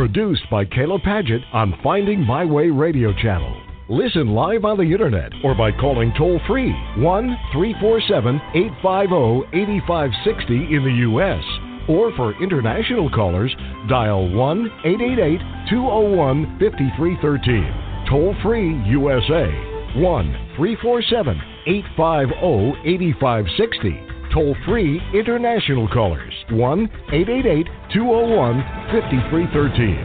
Produced by Kayla Paget on Finding My Way Radio Channel. Listen live on the internet or by calling toll-free 1-347-850-8560 in the U.S. Or for international callers, dial 1-888-201-5313. Toll-free USA, 1-347-850-8560. Toll-free international callers, 1-888-201-5313.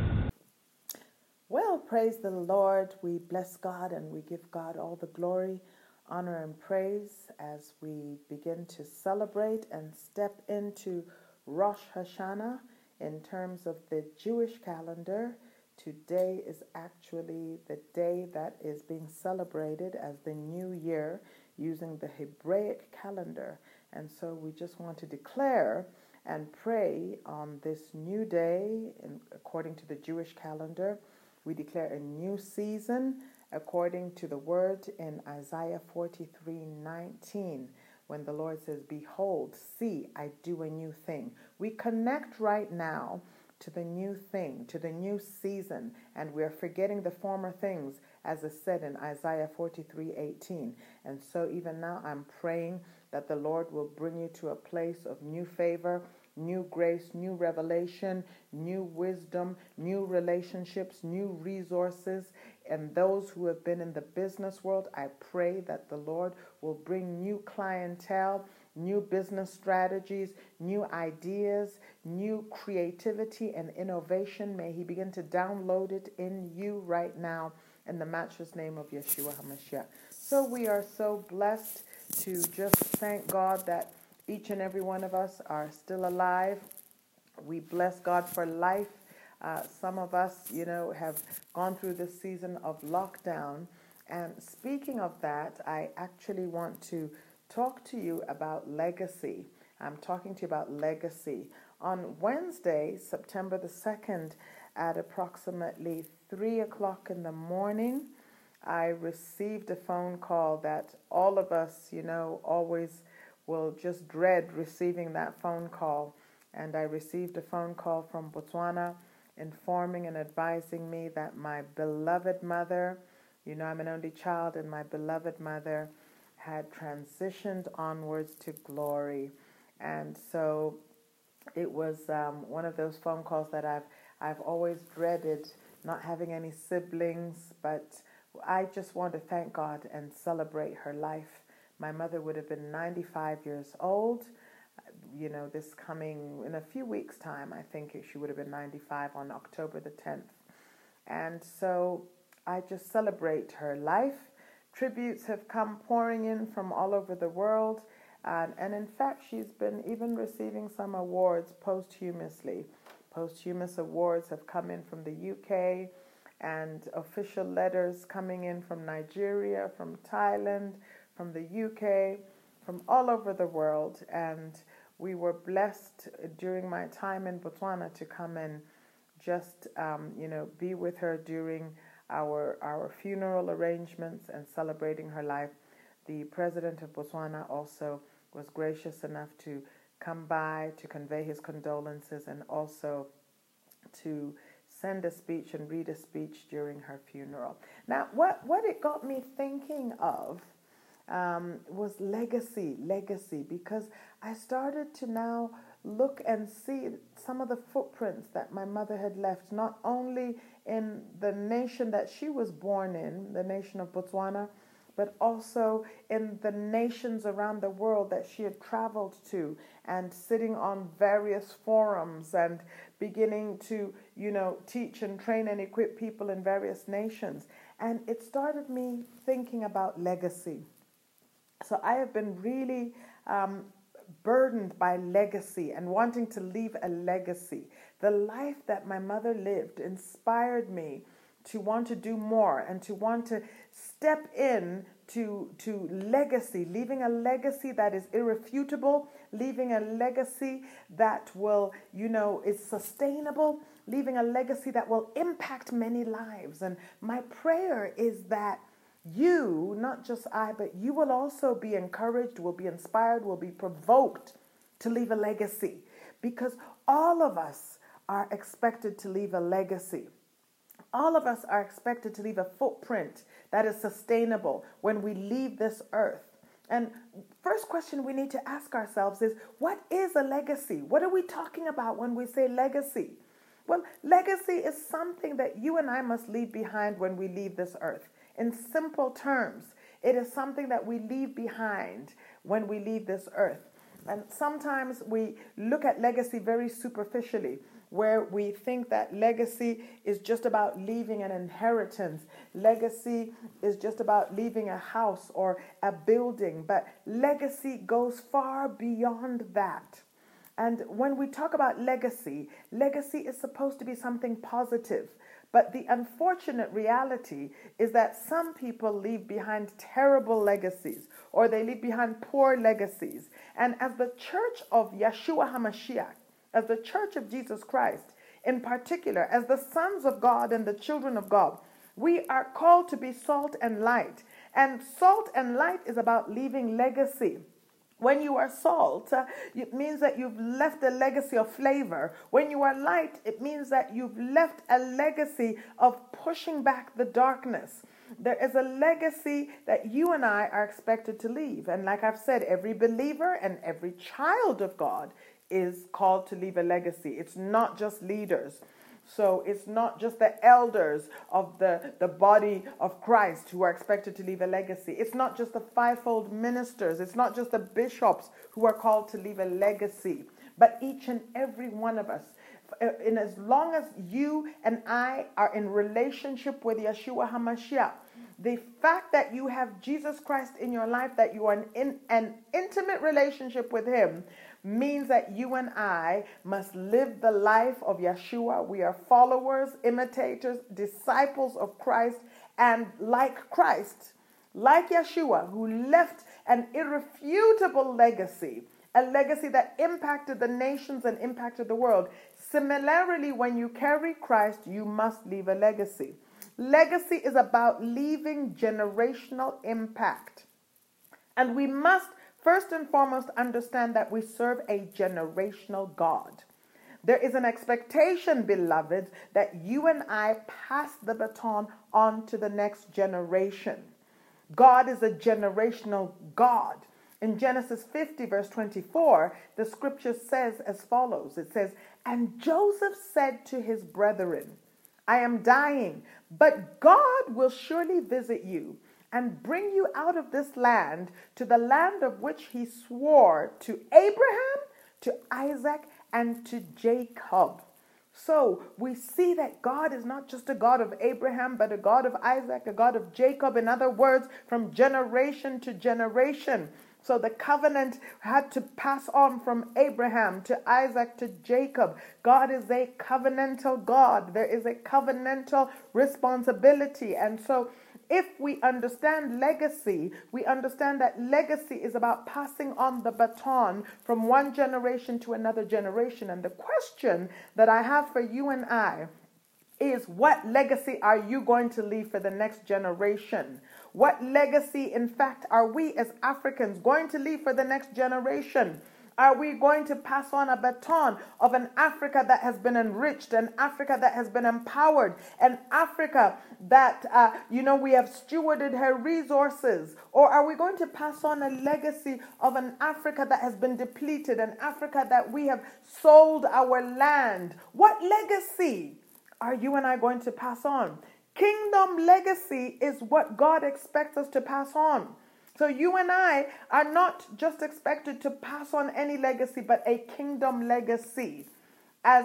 Well, praise the Lord. We bless God and we give God all the glory, honor, and praise as we begin to celebrate and step into Rosh Hashanah in terms of the Jewish calendar. Today is actually the day that is being celebrated as the new year using the Hebraic calendar. And so we just want to declare and pray on this new day, according to the Jewish calendar. We declare a new season according to the word in Isaiah 43:19, when the Lord says, "Behold, see, I do a new thing." We connect right now to the new thing, to the new season, and we're forgetting the former things, as is said in Isaiah 43:18. And so even now I'm praying that the Lord will bring you to a place of new favor, new grace, new revelation, new wisdom, new relationships, new resources. And those who have been in the business world, I pray that the Lord will bring new clientele, new business strategies, new ideas, new creativity and innovation. May He begin to download it in you right now in the matchless name of Yeshua HaMashiach. So we are so blessed to just thank God that each and every one of us are still alive. We bless God for life. Some of us, have gone through this season of lockdown. And speaking of that, I actually want to talk to you about legacy. I'm talking to you about legacy. On Wednesday, September the 2nd, at approximately 3 o'clock in the morning, I received a phone call that all of us, always will just dread receiving that phone call. And I received a phone call from Botswana informing and advising me that my beloved mother, I'm an only child, and my beloved mother had transitioned onwards to glory. And so it was one of those phone calls that I've always dreaded, not having any siblings, but I just want to thank God and celebrate her life. My mother would have been 95 years old. This coming in a few weeks' time, I think she would have been 95 on October the 10th. And so I just celebrate her life. Tributes have come pouring in from all over the world. And in fact, she's been even receiving some awards posthumously. Posthumous awards have come in from the UK, and official letters coming in from Nigeria, from Thailand, from the UK, from all over the world. And we were blessed during my time in Botswana to come and just, be with her during our funeral arrangements and celebrating her life. The president of Botswana also was gracious enough to come by to convey his condolences and also to send a speech and read a speech during her funeral. Now, what it got me thinking of was legacy, because I started to now look and see some of the footprints that my mother had left, not only in the nation that she was born in, the nation of Botswana, but also in the nations around the world that she had traveled to, and sitting on various forums and beginning to, teach and train and equip people in various nations. And it started me thinking about legacy. So I have been really burdened by legacy and wanting to leave a legacy. The life that my mother lived inspired me to want to do more and to want to step in to legacy, leaving a legacy that is irrefutable, leaving a legacy that will, is sustainable, leaving a legacy that will impact many lives. And my prayer is that you, not just I, but you will also be encouraged, will be inspired, will be provoked to leave a legacy. Because all of us are expected to leave a legacy. All of us are expected to leave a footprint that is sustainable when we leave this earth. And first question we need to ask ourselves is, what is a legacy? What are we talking about when we say legacy? Well, legacy is something that you and I must leave behind when we leave this earth. In simple terms, it is something that we leave behind when we leave this earth. And sometimes we look at legacy very superficially, where we think that legacy is just about leaving an inheritance. Legacy is just about leaving a house or a building. But legacy goes far beyond that. And when we talk about legacy, legacy is supposed to be something positive. But the unfortunate reality is that some people leave behind terrible legacies, or they leave behind poor legacies. And as the church of Yeshua HaMashiach, as the church of Jesus Christ, in particular, as the sons of God and the children of God, we are called to be salt and light. And salt and light is about leaving legacy. When you are salt, it means that you've left a legacy of flavor. When you are light, it means that you've left a legacy of pushing back the darkness. There is a legacy that you and I are expected to leave. And like I've said, every believer and every child of God is called to leave a legacy. It's not just leaders. So it's not just the elders of the body of Christ who are expected to leave a legacy. It's not just the fivefold ministers. It's not just the bishops who are called to leave a legacy. But each and every one of us, in as long as you and I are in relationship with Yeshua HaMashiach, the fact that you have Jesus Christ in your life, that you are in an intimate relationship with him, means that you and I must live the life of Yeshua. We are followers, imitators, disciples of Christ, and like Christ, like Yeshua, who left an irrefutable legacy, a legacy that impacted the nations and impacted the world. Similarly, when you carry Christ, you must leave a legacy. Legacy is about leaving generational impact. And we must first and foremost understand that we serve a generational God. There is an expectation, beloved, that you and I pass the baton on to the next generation. God is a generational God. In Genesis 50, verse 24, the scripture says as follows. It says, "And Joseph said to his brethren, I am dying, but God will surely visit you and bring you out of this land to the land of which he swore to Abraham, to Isaac, and to Jacob." So we see that God is not just a God of Abraham, but a God of Isaac, a God of Jacob. In other words, from generation to generation. So the covenant had to pass on from Abraham to Isaac to Jacob. God is a covenantal God. There is a covenantal responsibility. And so if we understand legacy, we understand that legacy is about passing on the baton from one generation to another generation. And the question that I have for you and I is, what legacy are you going to leave for the next generation? What legacy, in fact, are we as Africans going to leave for the next generation? Are we going to pass on a baton of an Africa that has been enriched, an Africa that has been empowered, an Africa that, we have stewarded her resources? Or are we going to pass on a legacy of an Africa that has been depleted, an Africa that we have sold our land? What legacy are you and I going to pass on? Kingdom legacy is what God expects us to pass on. So you and I are not just expected to pass on any legacy, but a kingdom legacy. As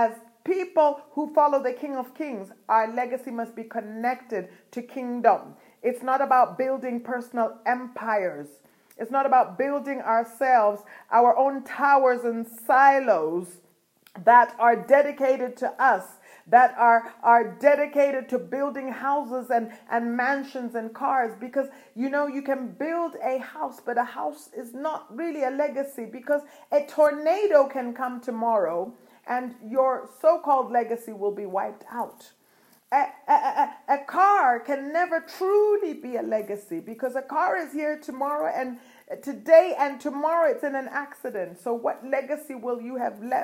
people who follow the King of Kings, our legacy must be connected to kingdom. It's not about building personal empires. It's not about building ourselves, our own towers and silos that are dedicated to us, that are dedicated to building houses and mansions and cars. Because, you can build a house, but a house is not really a legacy, because a tornado can come tomorrow and your so-called legacy will be wiped out. A car can never truly be a legacy, because a car is here tomorrow and today and tomorrow it's in an accident. So what legacy will you have left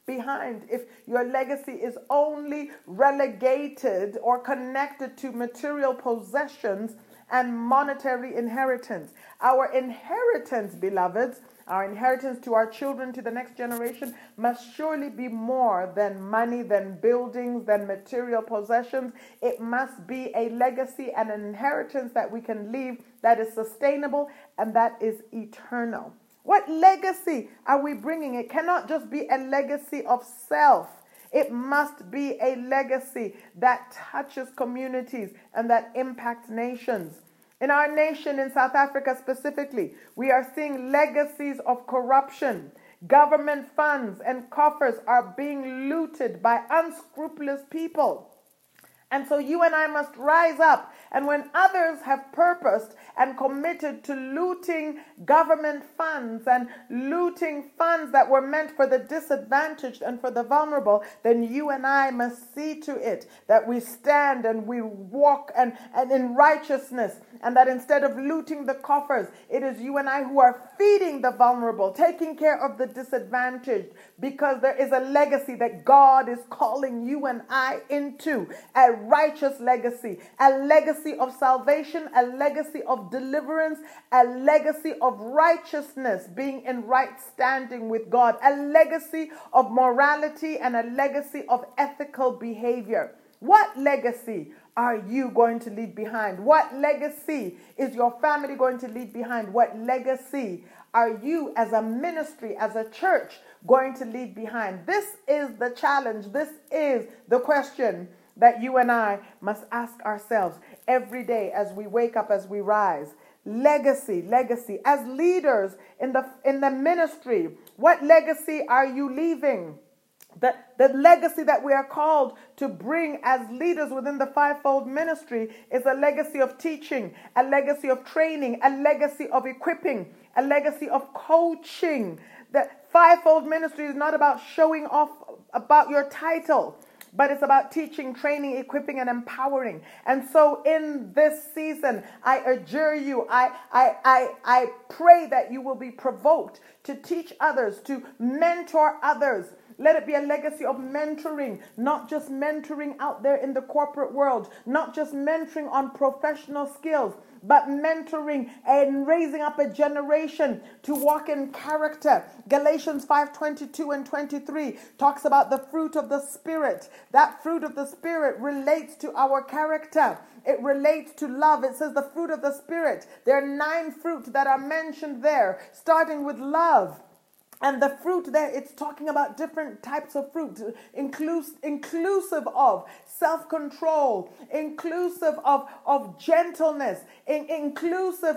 behind if your legacy is only relegated or connected to material possessions and monetary inheritance. Our inheritance, beloveds, our inheritance to our children, to the next generation, must surely be more than money, than buildings, than material possessions. It must be a legacy and an inheritance that we can leave that is sustainable and that is eternal. What legacy are we bringing? It cannot just be a legacy of self. It must be a legacy that touches communities and that impacts nations. In our nation, in South Africa specifically, we are seeing legacies of corruption. Government funds and coffers are being looted by unscrupulous people. And so you and I must rise up. And when others have purposed and committed to looting government funds and looting funds that were meant for the disadvantaged and for the vulnerable, then you and I must see to it that we stand and we walk and in righteousness, and that instead of looting the coffers, it is you and I who are feeding the vulnerable, taking care of the disadvantaged, because there is a legacy that God is calling you and I into, a righteous legacy, a legacy of salvation, a legacy of deliverance, a legacy of righteousness, being in right standing with God, a legacy of morality and a legacy of ethical behavior. What legacy are you going to leave behind? What legacy is your family going to leave behind? What legacy are you as a ministry, as a church, going to leave behind? This is the challenge. This is the question that you and I must ask ourselves every day as we wake up, as we rise. Legacy. As leaders in the ministry, what legacy are you leaving? The legacy that we are called to bring as leaders within the fivefold ministry is a legacy of teaching, a legacy of training, a legacy of equipping, a legacy of coaching. The fivefold ministry is not about showing off about your title, but it's about teaching, training, equipping, and empowering. And so in this season, I adjure you, I pray that you will be provoked to teach others, to mentor others. Let it be a legacy of mentoring, not just mentoring out there in the corporate world, not just mentoring on professional skills, but mentoring and raising up a generation to walk in character. Galatians 5:22 and 23 talks about the fruit of the Spirit. That fruit of the Spirit relates to our character. It relates to love. It says the fruit of the Spirit. There are 9 fruit that are mentioned there, starting with love. And the fruit there, it's talking about different types of fruit, inclusive of self-control, inclusive of gentleness, inclusive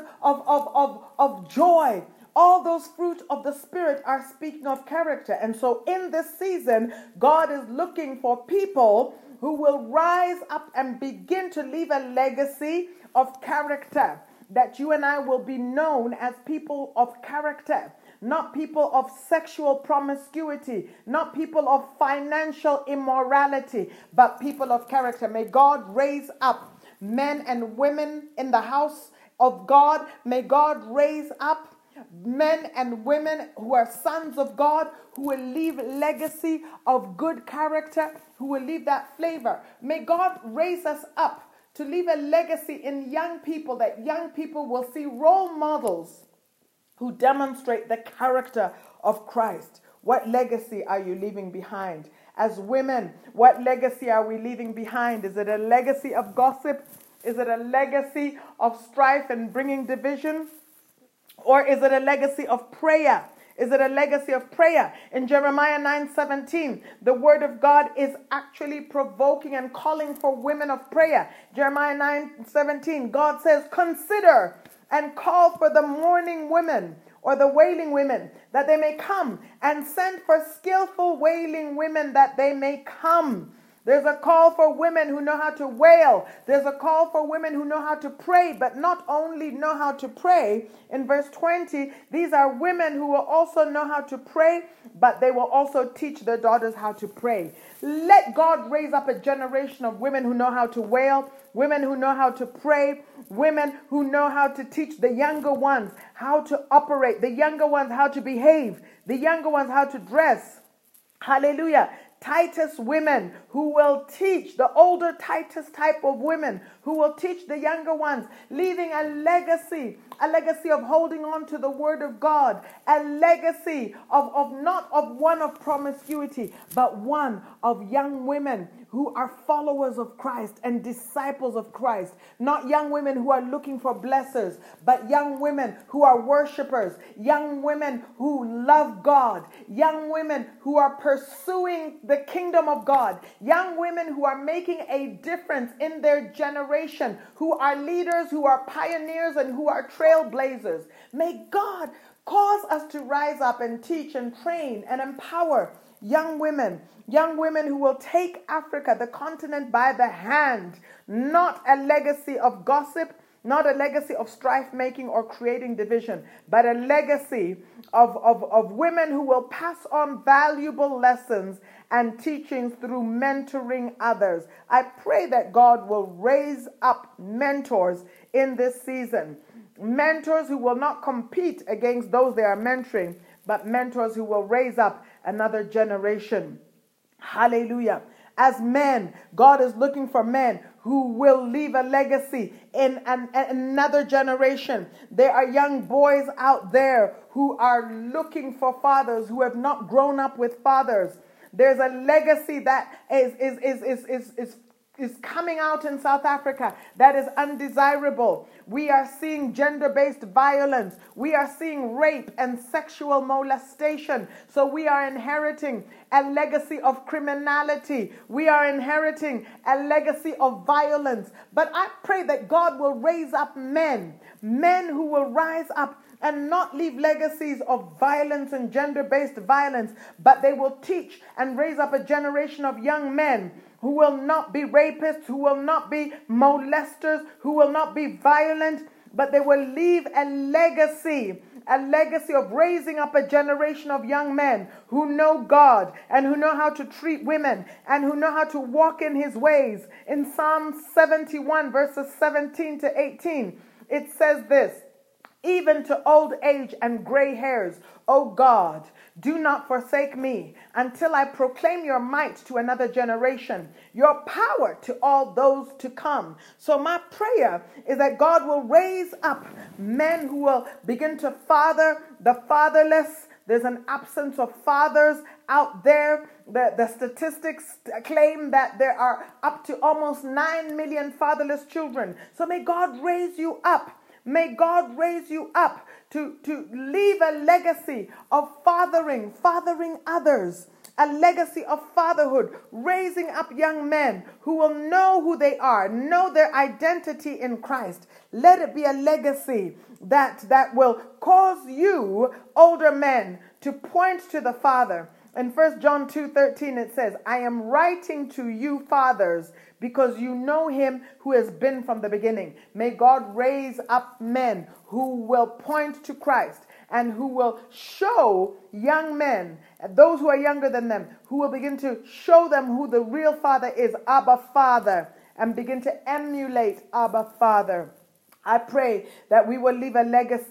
of joy. All those fruit of the Spirit are speaking of character. And so in this season, God is looking for people who will rise up and begin to leave a legacy of character, that you and I will be known as people of character. Not people of sexual promiscuity, not people of financial immorality, but people of character. May God raise up men and women in the house of God. May God raise up men and women who are sons of God, who will leave legacy of good character, who will leave that flavor. May God raise us up to leave a legacy in young people, that young people will see role models who demonstrate the character of Christ. What legacy are you leaving behind? As women, what legacy are we leaving behind? Is it a legacy of gossip? Is it a legacy of strife and bringing division? Or is it a legacy of prayer? Is it a legacy of prayer? In Jeremiah 9:17, the word of God is actually provoking and calling for women of prayer. Jeremiah 9:17, God says, consider and call for the mourning women or the wailing women, that they may come, and send for skillful wailing women, that they may come. There's a call for women who know how to wail. There's a call for women who know how to pray, but not only know how to pray. In verse 20, these are women who will also know how to pray, but they will also teach their daughters how to pray. Let God raise up a generation of women who know how to wail, women who know how to pray, women who know how to teach the younger ones how to operate, the younger ones how to behave, the younger ones how to dress. Hallelujah. Titus women who will teach, the older Titus type of women who will teach the younger ones, leaving a legacy of holding on to the word of God, a legacy of not of one of promiscuity, but one of young women who are followers of Christ and disciples of Christ. Not young women who are looking for blessers, but young women who are worshipers, young women who love God, young women who are pursuing the kingdom of God, young women who are making a difference in their generation, who are leaders, who are pioneers, and who are trailblazers. May God cause us to rise up and teach and train and empower young women who will take Africa, the continent, by the hand, not a legacy of gossip, not a legacy of strife making or creating division, but a legacy of women who will pass on valuable lessons and teachings through mentoring others. I pray that God will raise up mentors in this season. Mentors who will not compete against those they are mentoring, but mentors who will raise up another generation. Hallelujah. As men, God is looking for men who will leave a legacy in another generation. There are young boys out there who are looking for fathers, who have not grown up with fathers. There's a legacy that is coming out in South Africa that is undesirable. We are seeing gender-based violence. We are seeing rape and sexual molestation. So we are inheriting a legacy of criminality. We are inheriting a legacy of violence. But I pray that God will raise up men who will rise up and not leave legacies of violence and gender-based violence, but they will teach and raise up a generation of young men who will not be rapists, who will not be molesters, who will not be violent, but they will leave a legacy of raising up a generation of young men who know God and who know how to treat women and who know how to walk in his ways. In Psalm 71, verses 17 to 18, it says this: even to old age and gray hairs, O God, do not forsake me until I proclaim your might to another generation, your power to all those to come. So my prayer is that God will raise up men who will begin to father the fatherless. There's an absence of fathers out there. The statistics claim that there are up to almost 9 million fatherless children. So may God raise you up. May God raise you up to leave a legacy of fathering others, a legacy of fatherhood, raising up young men who will know who they are, know their identity in Christ. Let it be a legacy that will cause you, older men, to point to the Father. In 1 John 2:13 it says, I am writing to you, fathers, because you know him who has been from the beginning. May God raise up men who will point to Christ and who will show young men, those who are younger than them, who will begin to show them who the real Father is, Abba Father, and begin to emulate Abba Father. I pray that we will leave a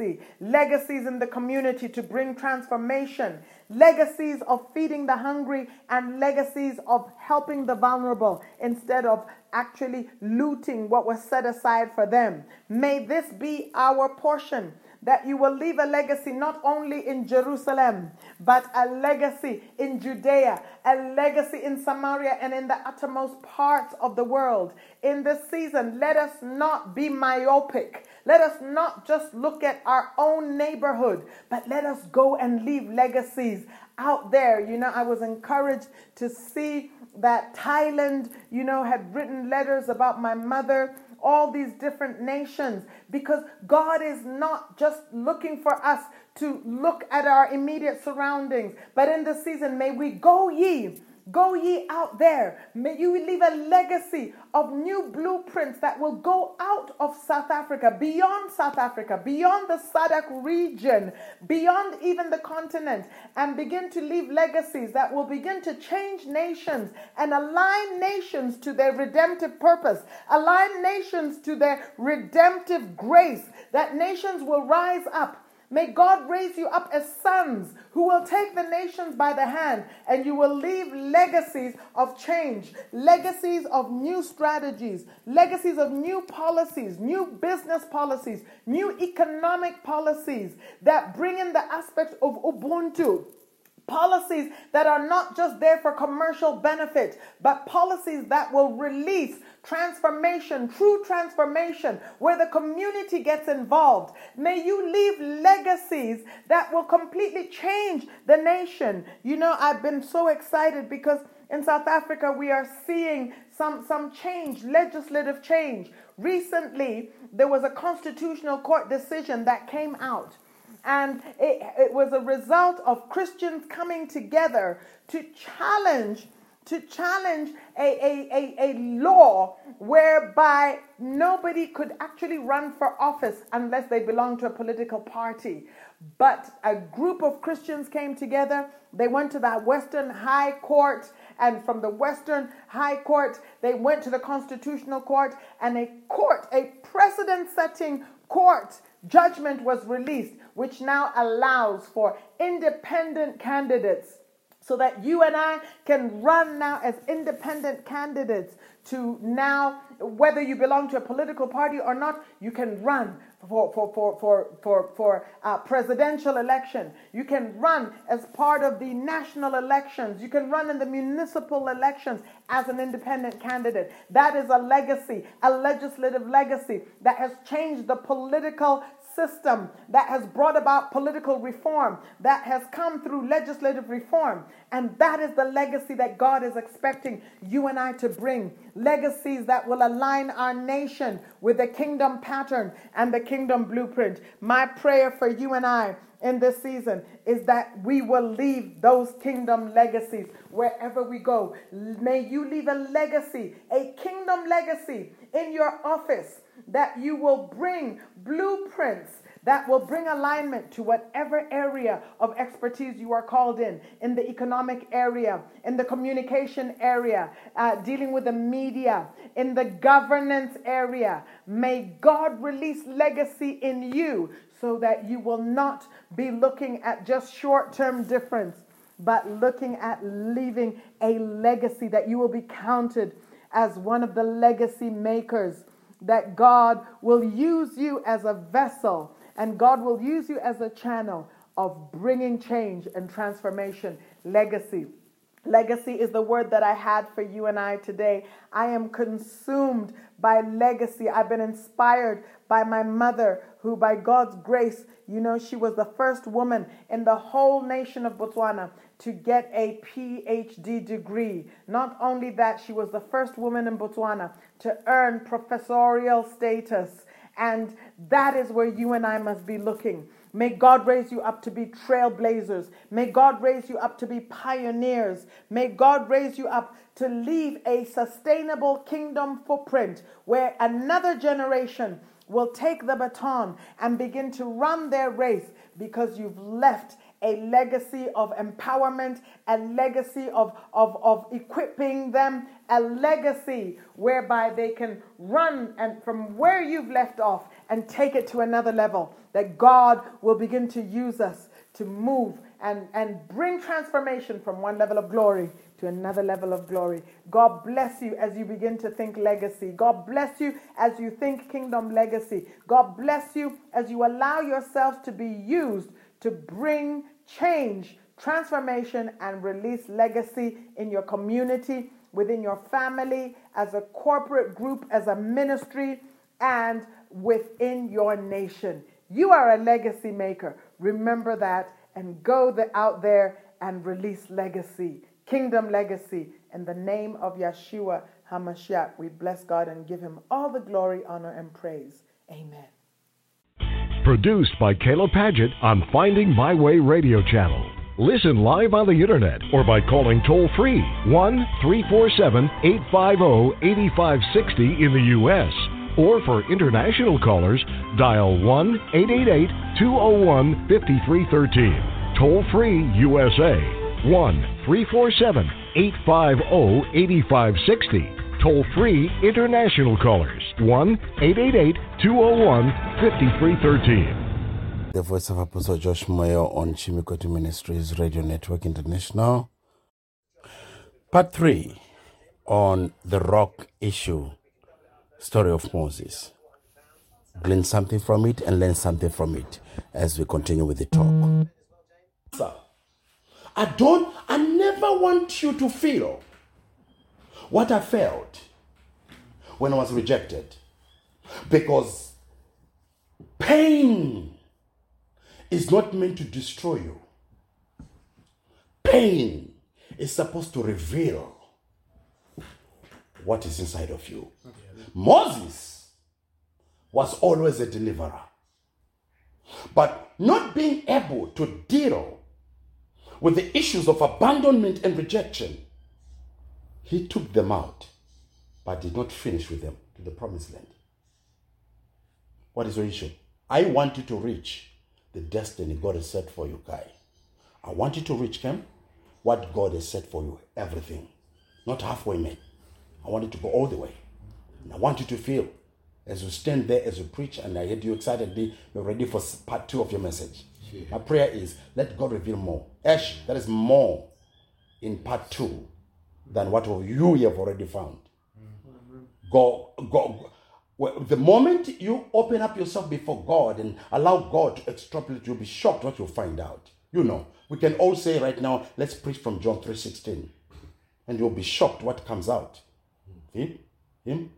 legacies in the community to bring transformation, legacies of feeding the hungry, and legacies of helping the vulnerable instead of actually looting what was set aside for them. May this be our portion, that you will leave a legacy not only in Jerusalem, but a legacy in Judea, a legacy in Samaria and in the uttermost parts of the world. In this season, let us not be myopic. Let us not just look at our own neighborhood, but let us go and leave legacies out there. You know, I was encouraged to see that Thailand, had written letters about my mother, all these different nations, because God is not just looking for us to look at our immediate surroundings, but in this season, may we go ye out there. May you leave a legacy of new blueprints that will go out of South Africa, beyond the SADC region, beyond even the continent, and begin to leave legacies that will begin to change nations and align nations to their redemptive purpose, align nations to their redemptive grace, that nations will rise up May God raise you up as sons who will take the nations by the hand, and you will leave legacies of change, legacies of new strategies, legacies of new policies, new business policies, new economic policies that bring in the aspect of Ubuntu. Policies that are not just there for commercial benefit, but policies that will release transformation, true transformation, where the community gets involved. May you leave legacies that will completely change the nation. You know, I've been so excited because in South Africa, we are seeing some change, legislative change. Recently, there was a constitutional court decision that came out. And it was a result of Christians coming together to challenge a law whereby nobody could actually run for office unless they belonged to a political party. But a group of Christians came together. They went to that Western High Court, and from the Western High Court, they went to the Constitutional Court, and a precedent-setting court judgment was released, which now allows for independent candidates, so that you and I can run now as independent candidates to now, whether you belong to a political party or not, you can run for presidential election. You can run as part of the national elections. You can run in the municipal elections as an independent candidate. That is a legacy, a legislative legacy that has changed the political system, that has brought about political reform, that has come through legislative reform. And that is the legacy that God is expecting you and I to bring. Legacies that will align our nation with the kingdom pattern and the kingdom blueprint. My prayer for you and I in this season is that we will leave those kingdom legacies wherever we go. May you leave a legacy, a kingdom legacy in your office, that you will bring blueprints that will bring alignment to whatever area of expertise you are called in the economic area, in the communication area, dealing with the media, in the governance area. May God release legacy in you so that you will not be looking at just short-term difference, but looking at leaving a legacy, that you will be counted as one of the legacy makers, that God will use you as a vessel, and God will use you as a channel of bringing change and transformation. Legacy. Legacy is the word that I had for you and I today. I am consumed by legacy. I've been inspired by my mother, who by God's grace, you know, she was the first woman in the whole nation of Botswana to get a PhD degree. Not only that, she was the first woman in Botswana to earn professorial status. And that is where you and I must be looking. May God raise you up to be trailblazers. May God raise you up to be pioneers. May God raise you up to leave a sustainable kingdom footprint where another generation will take the baton and begin to run their race, because you've left a legacy of empowerment, a legacy of equipping them, a legacy whereby they can run and from where you've left off and take it to another level. That God will begin to use us to move and bring transformation from one level of glory to another level of glory. God bless you as you begin to think legacy. God bless you as you think kingdom legacy. God bless you as you allow yourselves to be used to bring change, transformation, and release legacy in your community, within your family, as a corporate group, as a ministry, and within your nation. You are a legacy maker. Remember that, and go out there and release legacy, kingdom legacy. In the name of Yeshua HaMashiach, we bless God and give him all the glory, honor, and praise. Amen. Produced by Caleb Paget on Finding My Way Radio Channel. Listen live on the internet or by calling toll-free 1-347-850-8560 in the U.S. Or for international callers, dial 1-888-201-5313. Toll-free USA, 1-347-850-8560. Toll-free international callers, 1-888-201-5313. The voice of Apostle Josh Moyo on Chimikoti Ministries Radio Network International. Part 3 on the rock issue, story of Moses. Glean something from it and learn something from it as we continue with the talk. I never want you to feel what I felt when I was rejected, because pain is not meant to destroy you. Pain is supposed to reveal what is inside of you. Moses was always a deliverer, but not being able to deal with the issues of abandonment and rejection, he took them out, but did not finish with them to the promised land. What is your issue? I want you to reach the destiny God has set for you, Kai. I want you to reach, Kem, what God has set for you, everything. Not halfway, man. I want you to go all the way. And I want you to feel, as you stand there, as you preach, and I heard you excitedly, you're ready for part 2 of your message. Yeah. My prayer is, let God reveal more. Ash, there is more in part 2 than what you have already found. Go. The moment you open up yourself before God and allow God to extrapolate, you'll be shocked what you'll find out. You know, we can all say right now, let's preach from John 3:16, and you'll be shocked what comes out. Him.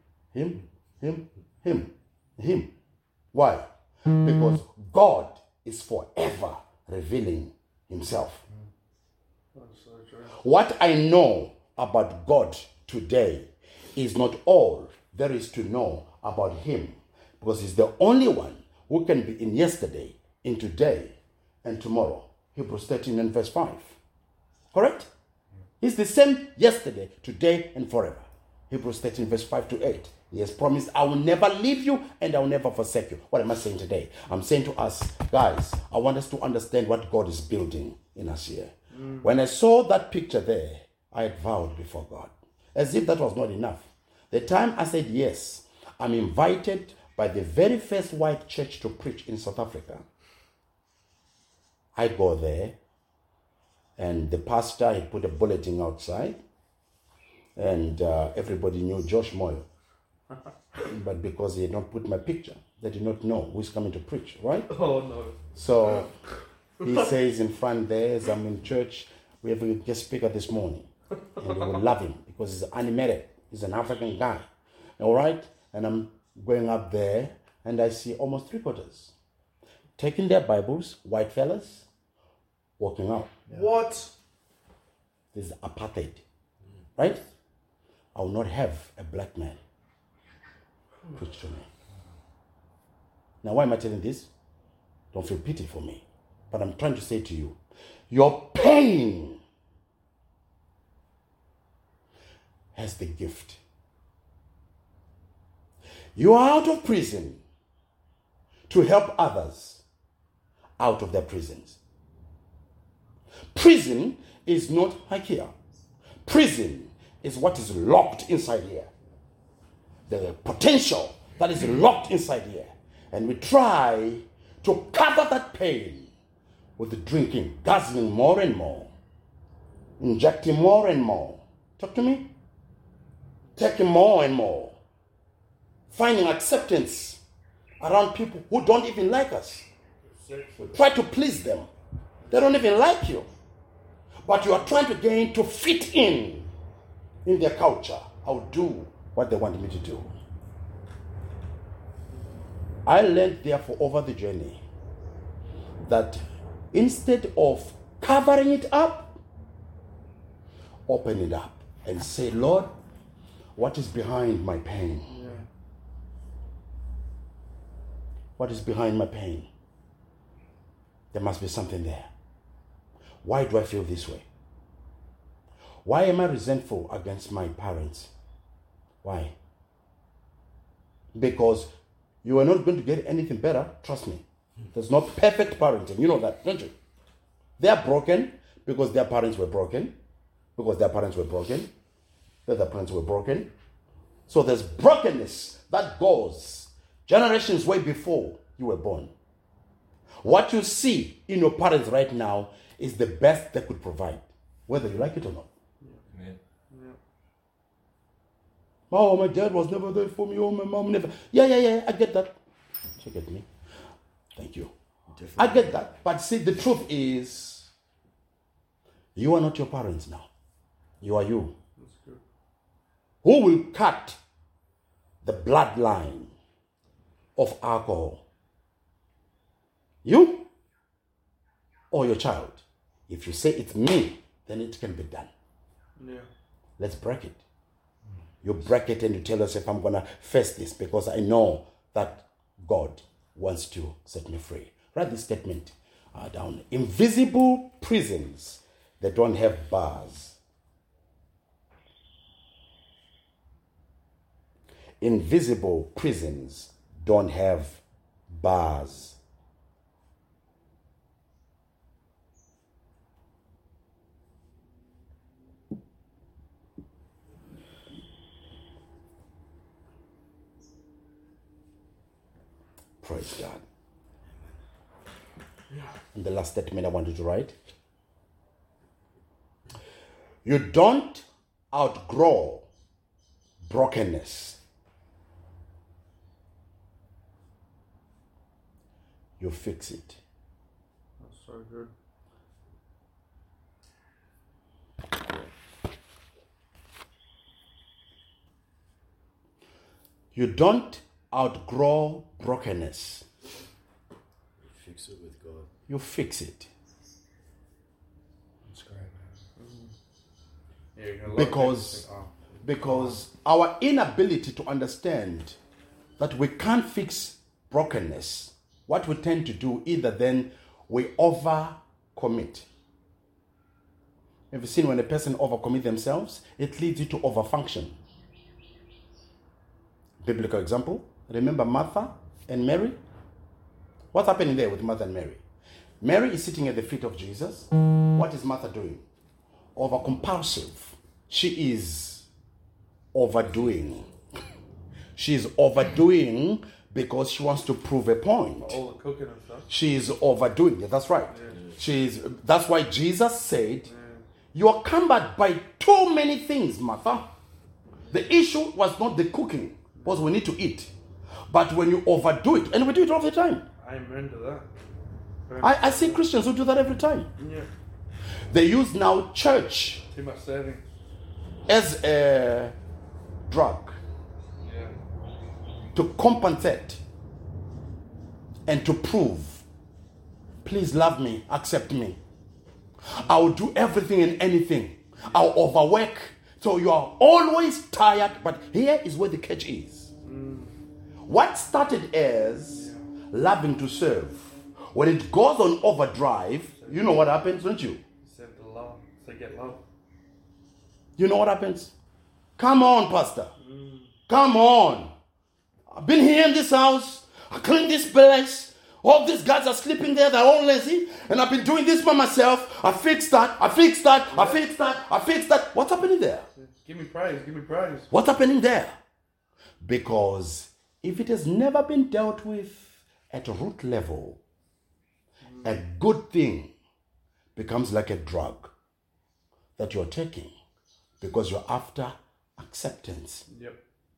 Why? Because God is forever revealing himself. What I know about God today is not all there is to know about him, because he's the only one who can be in yesterday, in today, and tomorrow. Hebrews 13 and verse 5. Correct? He's the same yesterday, today, and forever. Hebrews 13 verse 5 to 8. He has promised, I will never leave you and I will never forsake you. What am I saying today? I'm saying to us, guys, I want us to understand what God is building in us here. When I saw that picture there, I had vowed before God, as if that was not enough. The time I said yes, I'm invited by the very first white church to preach in South Africa. I go there, and the pastor had put a bulletin outside, and everybody knew Josh Moyo. But because he had not put my picture, they did not know who's coming to preach, right? Oh, no. So he says in front there, as I'm in church, we have a guest speaker this morning. And you will love him because he's animated. He's an African guy. All right? And I'm going up there, and I see almost 3/4 taking their Bibles, white fellas, walking out. Yeah. What? This is apartheid. Right? I will not have a black man preach to me. Now, why am I telling this? Don't feel pity for me. But I'm trying to say to you, your pain has the gift. You are out of prison to help others out of their prisons. Prison is not IKEA. Prison is what is locked inside here. The potential that is locked inside here. And we try to cover that pain with the drinking, guzzling more and more, injecting more and more. Talk to me? Taking more and more. Finding acceptance around people who don't even like us. We try to please them. They don't even like you. But you are trying to gain to fit in their culture. I'll do what they want me to do. I learned therefore over the journey that instead of covering it up, open it up and say, Lord, what is behind my pain? Yeah. What is behind my pain? There must be something there. Why do I feel this way? Why am I resentful against my parents? Why? Because you are not going to get anything better, trust me. There's no perfect parenting. You know that, don't you? They are broken because their parents were broken. Because their parents were broken. Their parents were broken. So there's brokenness that goes generations way before you were born. What you see in your parents right now is the best they could provide, whether you like it or not. Amen. Oh, my dad was never there for me. Oh, my mom never. Yeah, I get that. Check at me. Thank you. I get that. But see, the truth is, you are not your parents now. You are you. That's good. Who will cut the bloodline of alcohol? You or your child? If you say it's me, then it can be done. Yeah. Let's break it. You break it and you tell yourself, I'm going to face this because I know that God wants to set me free. Write this statement down. Invisible prisons that don't have bars. Invisible prisons don't have bars. Praise God. And the last statement I want you to write. You don't outgrow brokenness. You fix it. That's so good. You don't outgrow brokenness. Fix it with God. You fix it. That's great, man. Yeah, you're gonna Because our inability to understand that we can't fix brokenness, what we tend to do, either then we overcommit. Have you seen when a person overcommit themselves? It leads you to overfunction. Biblical example. Remember Martha and Mary? What's happening there with Martha and Mary? Mary is sitting at the feet of Jesus. What is Martha doing? Overcompulsive. She is overdoing. She is overdoing because she wants to prove a point. all the cooking and stuff. She is overdoing it. That's right. Yeah. That's why Jesus said, you are cumbered by too many things, Martha. The issue was not the cooking, because we need to eat. But when you overdo it, and we do it all the time. Amen to that. I see Christians who do that every time. Yeah. They use now church Too much serving. as a drug Yeah. to compensate and to prove, please love me, accept me. I will do everything and anything. I'll overwork. So you are always tired, but here is where the catch is. What started as loving to serve, when it goes on overdrive, you know what happens, don't you? Serve the love. So get love. You know what happens? Come on, Pastor. Come on. I've been here in this house. I cleaned this place. All these guys are sleeping there. They're all lazy. And I've been doing this by myself. I fixed that. I fixed that. I fixed that. I fixed that. What's happening there? Give me praise. Give me praise. What's happening there? Because if it has never been dealt with at a root level, a good thing becomes like a drug that you're taking because you're after acceptance. Yep.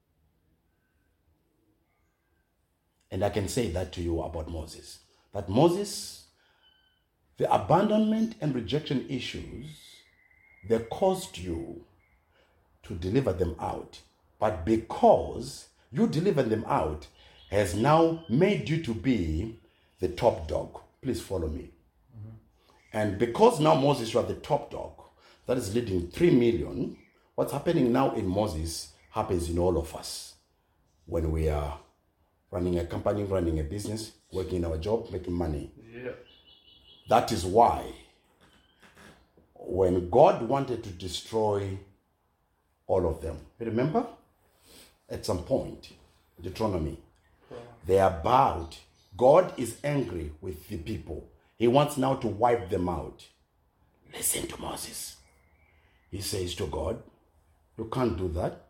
And I can say that to you about Moses. That Moses, the abandonment and rejection issues, they caused you to deliver them out. But because you delivered them out, has now made you to be the top dog. Please follow me. And because now Moses, you are the top dog, that is leading 3 million. What's happening now in Moses happens in all of us. When we are running a company, running a business, working in our job, making money. Yeah. That is why when God wanted to destroy all of them, remember? At some point, Deuteronomy, they are bowed. God is angry with the people. He wants now to wipe them out. Listen to Moses. He says to God, you can't do that.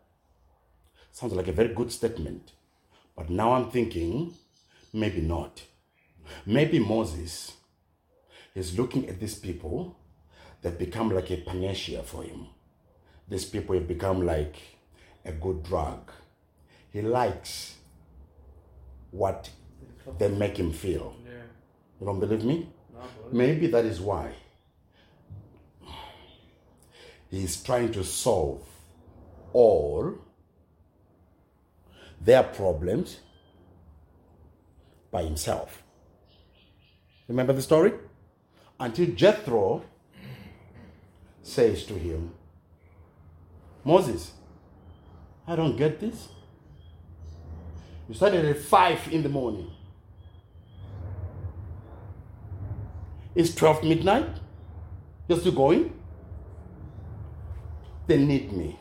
Sounds like a very good statement. But now I'm thinking, maybe not. Maybe Moses is looking at these people that become like a panacea for him. These people have become like a good drug. He likes what they make him feel. Yeah. You don't believe me? No, but Maybe that is why he's trying to solve all their problems by himself. Remember the story? Until Jethro says to him, Moses, I don't get this. You started at 5 in the morning. It's 12 midnight. You're still going? They need me.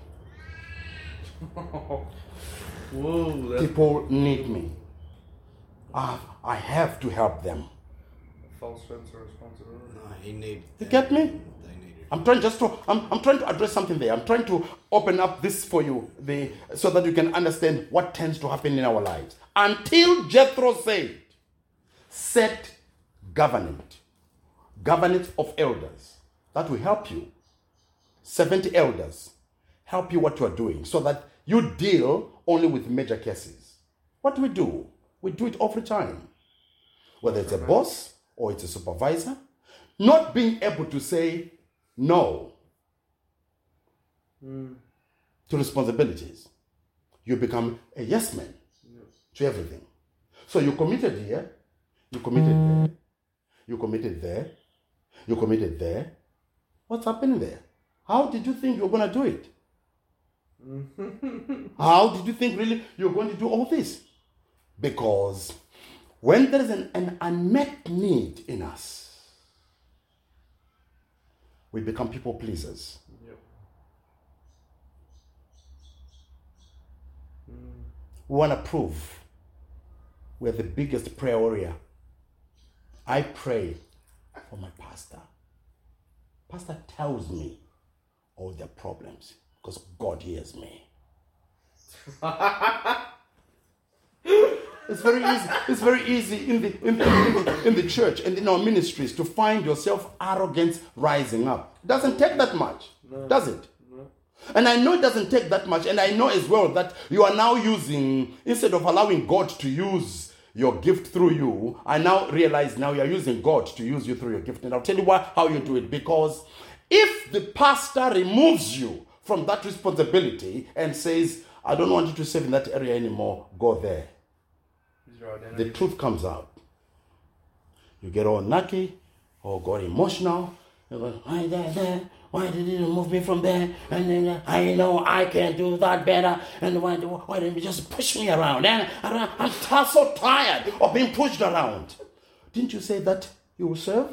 whoa, that's People need me. I have to help them. a false sense of responsibility. No, he need. You get me? They need it. I'm trying to address something there. I'm trying to open up this for you, so that you can understand what tends to happen in our lives. Until Jethro said, set governance of elders. That will help you. 70 elders help you what you are doing so that you deal only with major cases. What do? We do it every time. Whether it's a boss or it's a supervisor, not being able to say no to responsibilities. You become a yes man to everything. So you committed here, you committed there, you committed there, you committed there. What's happening there? How did you think you were going to do it? How did you think really you're going to do all this? Because when there is an unmet need in us, we become people pleasers. Yep. We want to prove we're the biggest prayer warrior. I pray for my pastor. Pastor tells me all their problems because God hears me. It's very easy. It's very easy in the church and in our ministries to find yourself arrogance rising up. It doesn't take that much, does it? No. And I know it doesn't take that much. And I know as well that you are now using, instead of allowing God to use your gift through you, I now realize now you're using God to use you through your gift. And I'll tell you how you do it. Because if the pastor removes you from that responsibility and says, I don't want you to serve in that area anymore, go there. Is your identity. The truth comes out. You get all knocky or got emotional. You go, why did you remove me from there? And then I know I can do that better. And why didn't you just push me around? And I'm so tired of being pushed around. Didn't you say that you will serve?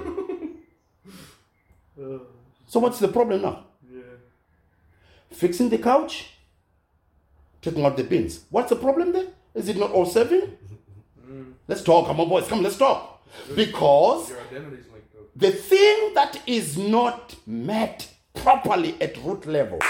So what's the problem now? Yeah. Fixing the couch? Taking out the bins. What's the problem there? Is it not all serving? Let's talk. Come on, boys. Come, let's talk. Because Your identity's like that. the thing that is not met properly at root level,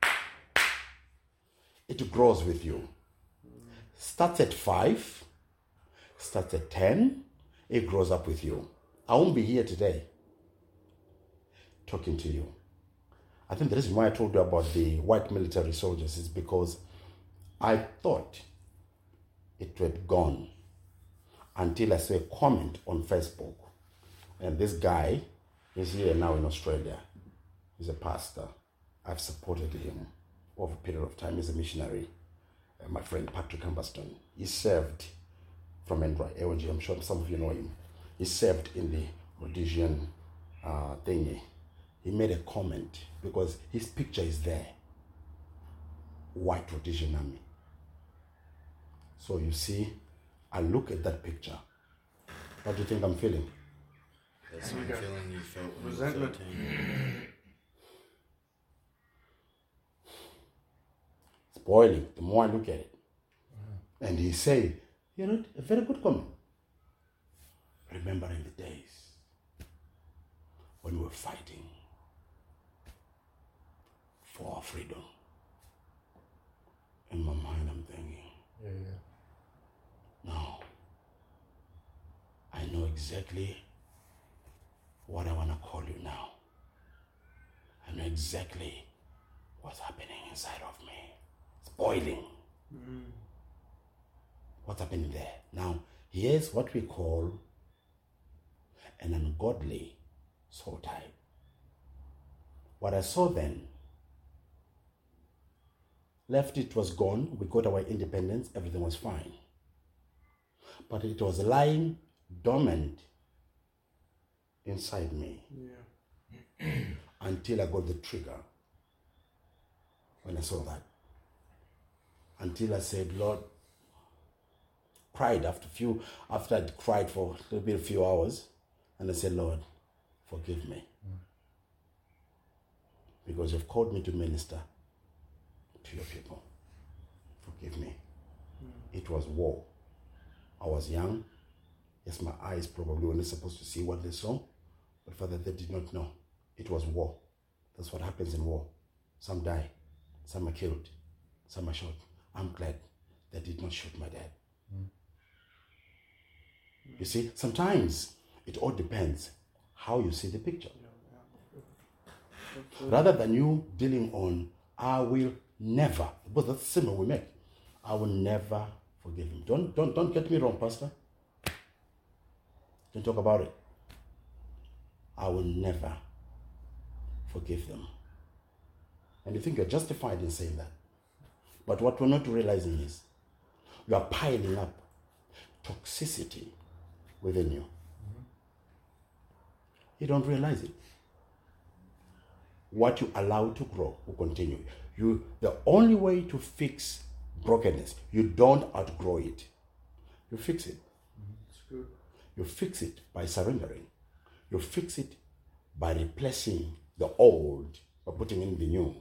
it grows with you. Starts at 5, starts at 10, it grows up with you. I won't be here today talking to you. I think the reason why I told you about the white military soldiers is because I thought it had gone until I saw a comment on Facebook. And this guy is here now in Australia. He's a pastor. I've supported him over a period of time. He's a missionary. My friend Patrick Humberston. He served from Android AOG. I'm sure some of you know him. He served in the Rhodesian thingy. He made a comment because his picture is there. White Rhodesian army. So you see, I look at that picture. What do you think I'm feeling? That's the feeling you felt when you were Resentment. 13. It's boiling the more I look at it. And he said, you know, a very good comment. Remembering the days when we were fighting for our freedom. In my mind, I'm thinking, no, exactly what I want to call you now. I know exactly what's happening inside of me. It's boiling. What's happening there? Now, here's what we call an ungodly soul type. What I saw then, left, it was gone. We got our independence. Everything was fine. But it was lying dormant inside me until I got the trigger. When I saw that, until I said, Lord, cried after I'd cried for a few hours, and I said, Lord, forgive me. Because you've called me to minister to your people. Forgive me. It was war. I was young. Yes, my eyes probably were not supposed to see what they saw, but Father, they did not know. It was war. That's what happens in war. Some die, some are killed, some are shot. I'm glad they did not shoot my dad. You see, sometimes it all depends how you see the picture. Rather than you dealing on, I will never, but that's the statement we make. I will never forgive him. Don't get me wrong, Pastor. Don't talk about it. I will never forgive them. And you think you're justified in saying that. But what we're not realizing is you are piling up toxicity within you. You don't realize it. What you allow to grow will continue. The only way to fix brokenness, you don't outgrow it. You fix it. It's good. You fix it by surrendering. You fix it by replacing the old, by putting in the new.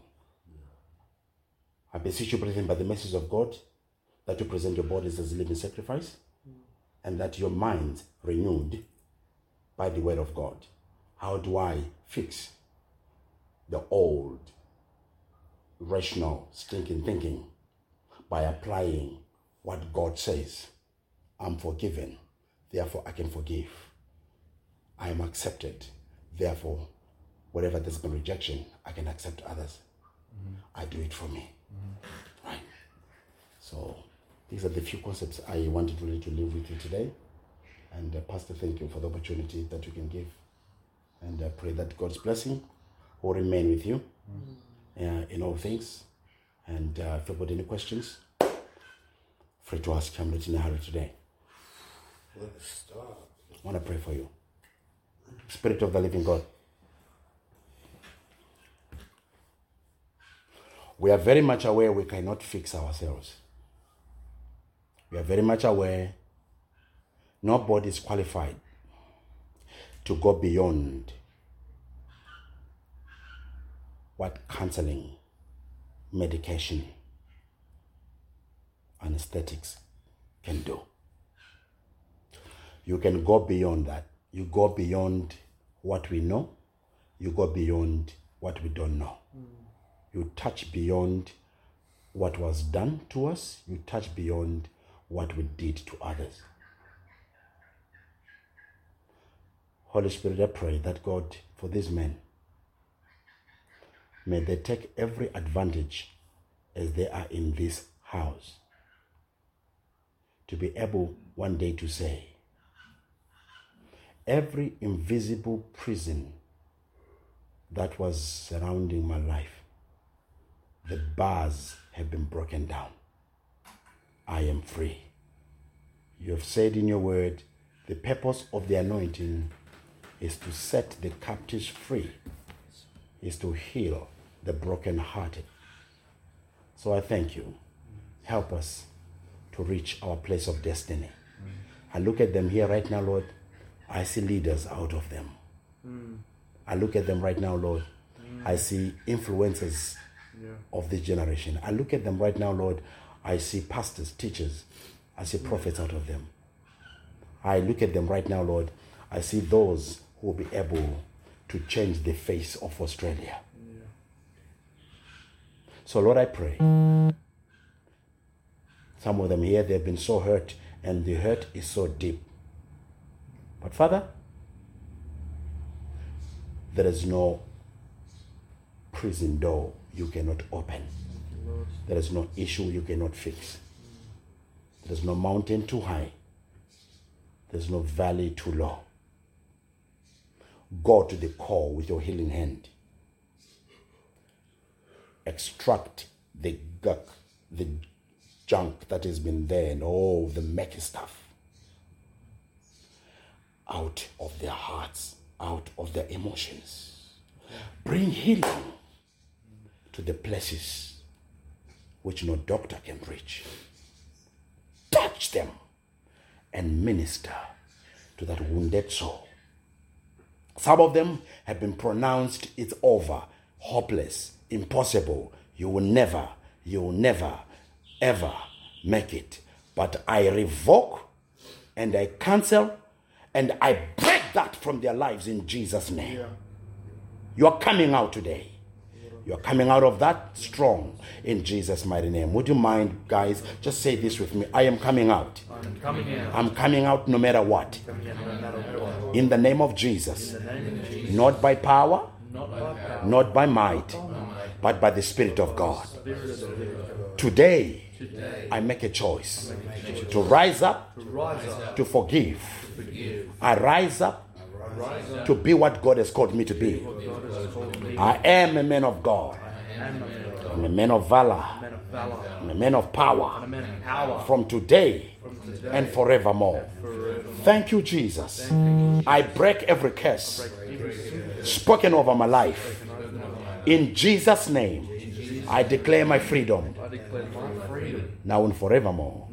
I beseech you, brethren, by the message of God, that you present your bodies as a living sacrifice, and that your minds renewed by the word of God. How do I fix the old, rational, stinking thinking? By applying what God says. I'm forgiven, therefore I can forgive. I am accepted, therefore whatever there's been rejection, I can accept others. I do it for me. Right? So these are the few concepts I wanted really to leave with you today. And Pastor, thank you for the opportunity that you can give. And I pray that God's blessing will remain with you in all things. And if you've got any questions, free to ask. I'm not in a hurry today. Stop. I want to pray for you. Spirit of the living God, we are very much aware we cannot fix ourselves. We are very much aware nobody is qualified to go beyond what counseling, medication, anesthetics can do. You can go beyond that. You go beyond what we know. You go beyond what we don't know. You touch beyond what was done to us. You touch beyond what we did to others. Holy Spirit, I pray that God, for these men, may they take every advantage as they are in this house to be able one day to say, every invisible prison that was surrounding my life, the bars have been broken down. I am free. You have said in your word, the purpose of the anointing is to set the captives free, is to heal the brokenhearted. So I thank you. Help us to reach our place of destiny. I look at them here right now, Lord. I see leaders out of them. I look at them right now, Lord. I see influencers of this generation. I look at them right now, Lord. I see pastors, teachers. I see prophets out of them. I look at them right now, Lord. I see those who will be able to change the face of Australia. So, Lord, I pray. Some of them here, they've been so hurt, and the hurt is so deep. But Father, there is no prison door you cannot open. There is no issue you cannot fix. There is no mountain too high. There is no valley too low. Go to the core with your healing hand. Extract the gunk, the junk that has been there and all the messy stuff out of their hearts, out of their emotions. Bring healing to the places which no doctor can reach. Touch them and minister to that wounded soul. Some of them have been pronounced it's over, hopeless, impossible. You will never, ever make it. But I revoke and I cancel and I break that from their lives in Jesus' name. You are coming out today. You are coming out of that strong in Jesus' mighty name. Would you mind, guys, just say this with me. I am coming out. I'm coming out no matter what. In the name of Jesus. Not by power, not by might, but by the Spirit of God. Today, I make a choice to rise up, to forgive. I rise up to be what God has called me to be. I am a man of God. I'm a man of valor. I'm a man of power. From today and forevermore. Thank you, Jesus. I break every curse spoken over my life. In Jesus' name, I declare my freedom. Now and forevermore.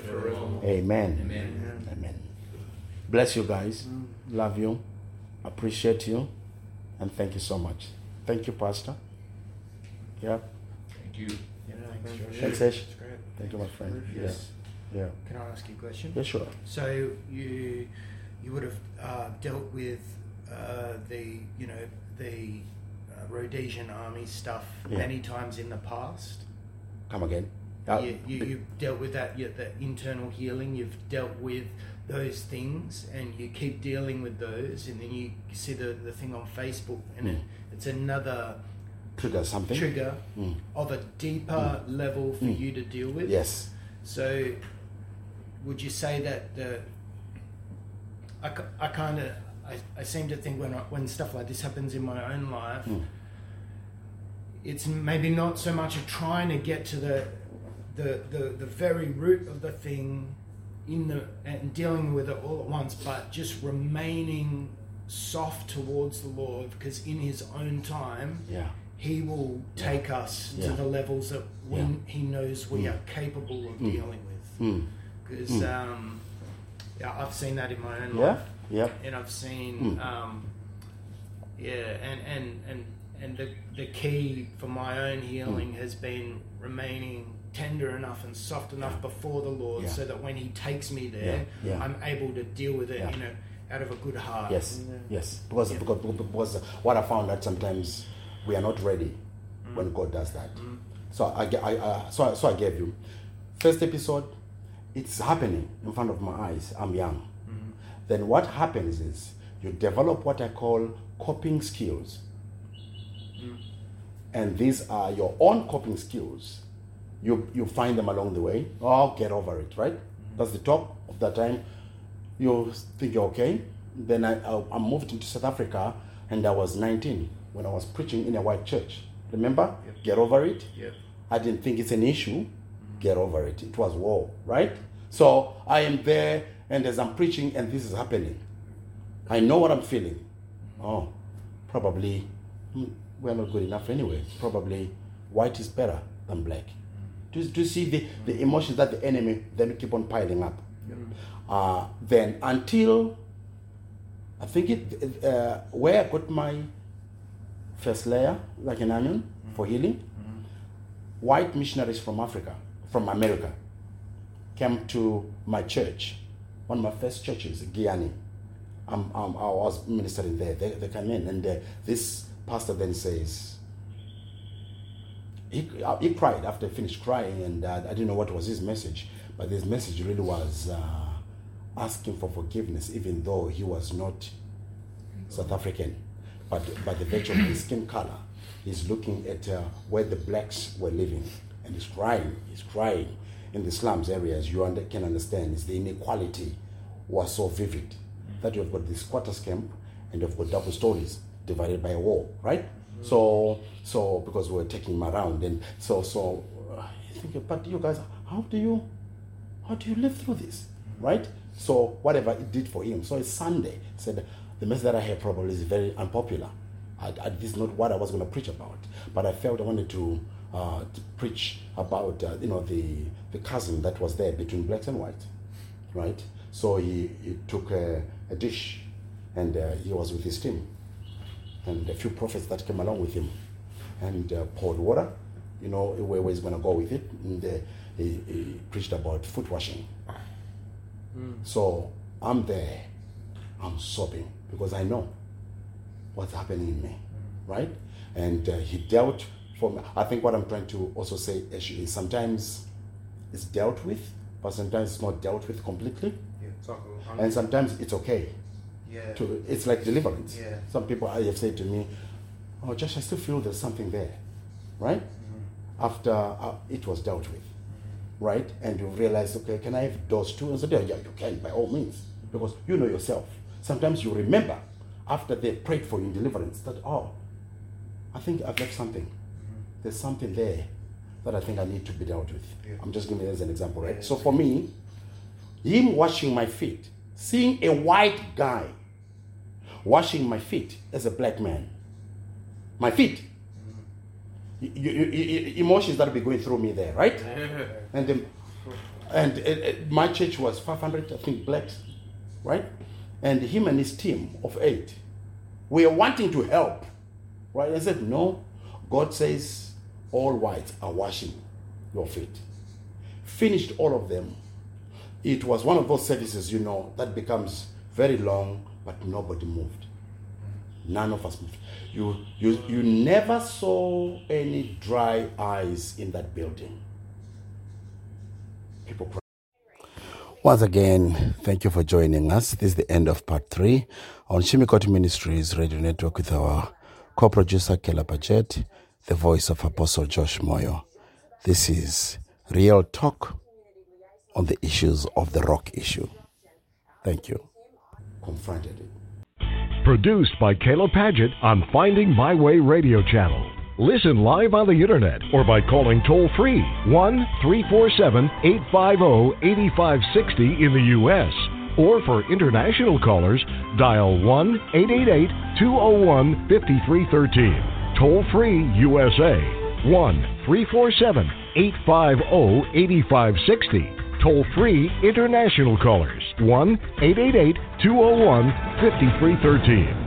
Amen. Amen. Bless you guys. Love you. Appreciate you. And thank you so much. Thank you, Pastor. Yeah. Thank you. Thanks, Ash. Thank you, my friend. Yes. Yeah. Can I ask you a question? Yeah, sure. So you would have dealt with the Rhodesian army stuff many times in the past. Come again. You've dealt with that, the internal healing. You've dealt with those things, and you keep dealing with those, and then you see the thing on Facebook, and it's another trigger of a deeper level for you to deal with. Yes. So, would you say that I seem to think when stuff like this happens in my own life, it's maybe not so much of trying to get to the very root of the thing and dealing with it all at once, but just remaining soft towards the Lord, because in His own time, He will take us to the levels that He knows we are capable of dealing with. Because I've seen that in my own life. And I've seen and the key for my own healing has been remaining tender enough and soft enough before the Lord, so that when He takes me there, I'm able to deal with it, out of a good heart. Yes. Because what I found that sometimes we are not ready when God does that. So I gave you first episode. It's happening in front of my eyes. I'm young. Then what happens is you develop what I call coping skills. And these are your own coping skills. You find them along the way. Oh, get over it, right? That's the talk of that time. You think you're okay. Then I moved into South Africa, and I was 19 when I was preaching in a white church. Remember? Get over it. I didn't think it's an issue. Get over it. It was war, right? So I am there, and as I'm preaching, and this is happening, I know what I'm feeling. Oh, probably we're not good enough anyway. Probably white is better than black. Do you see the emotions that the enemy then keep on piling up? Then until I think where I got my first layer, like an onion, for healing, white missionaries from America, came to my church, one of my first churches, Guyana. I was ministering there. They came in, and this pastor then says, he cried after he finished crying, and I didn't know what was his message, but his message really was, asking for forgiveness, even though he was not South African. But by the virtue of his skin color, he's looking at where the blacks were living, and he's crying. He's crying in the slums areas. You can understand, is the inequality was so vivid that you've got this quarters camp and you've got double stories divided by a wall, right? So because we were taking him around, and so you think, but you guys, how do you live through this, right? So whatever it did for him. So it's Sunday. Said the message that I have probably is very unpopular. This is not what I was going to preach about, but I felt I wanted to preach about the chasm that was there between blacks and whites, right? So he took a dish, and he was with his team, and a few prophets that came along with him, and poured water, where he's going to go with it, and he preached about foot washing. So I'm there, I'm sobbing, because I know what's happening in me, right? And he dealt for me. I think what I'm trying to also say actually is sometimes it's dealt with, but sometimes it's not dealt with completely. And sometimes it's okay. Yeah. It's like deliverance. Yeah. Some people have said to me, "Oh, Josh, I still feel there's something there," right? After it was dealt with, right? And you realize, okay, can I have those too? And so, yeah, you can, by all means, because you know yourself. Sometimes you remember after they prayed for you in deliverance that, I think I've left something. There's something there that I think I need to be dealt with. Yeah. I'm just giving it as an example, right? So for me, him washing my feet, seeing a white guy washing my feet as a black man, my feet, emotions that will be going through me there, right? Yeah. And my church was 500, I think, blacks, right? And him and his team of 8 were wanting to help, right? I said, no, God says all whites are washing your feet. Finished all of them. It was one of those services, that becomes very long, but nobody moved. None of us moved. You never saw any dry eyes in that building. People cry. Once again, thank you for joining us. This is the end of part 3 on Shimikoti Ministries Radio Network with our co-producer Kela Paget, the voice of Apostle Josh Moyo. This is Real Talk on the issues of the rock issue. Thank you. Confronted it. Produced by Kayla Paget on Finding My Way Radio Channel. Listen live on the internet or by calling toll-free 1-347-850-8560 in the U.S. Or for international callers, dial 1-888-201-5313. Toll-free USA 1-347-850-8560. Toll-free international callers 1-888-201-5313.